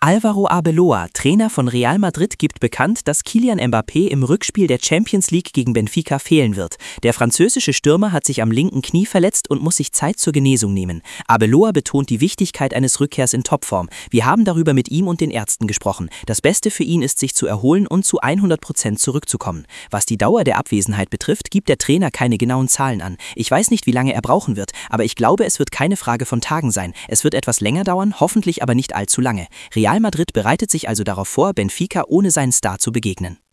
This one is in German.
Álvaro Arbeloa, Trainer von Real Madrid, gibt bekannt, dass Kylian Mbappé im Rückspiel der Champions League gegen Benfica fehlen wird. Der französische Stürmer hat sich am linken Knie verletzt und muss sich Zeit zur Genesung nehmen. Arbeloa betont die Wichtigkeit eines Rückkehrs in Topform. Wir haben darüber mit ihm und den Ärzten gesprochen. Das Beste für ihn ist, sich zu erholen und zu 100% zurückzukommen. Was die Dauer der Abwesenheit betrifft, gibt der Trainer keine genauen Zahlen an. Ich weiß nicht, wie lange er brauchen wird, aber ich glaube, es wird keine Frage von Tagen sein. Es wird etwas länger dauern, hoffentlich aber nicht allzu lange. Real Madrid bereitet sich also darauf vor, Benfica ohne seinen Star zu begegnen.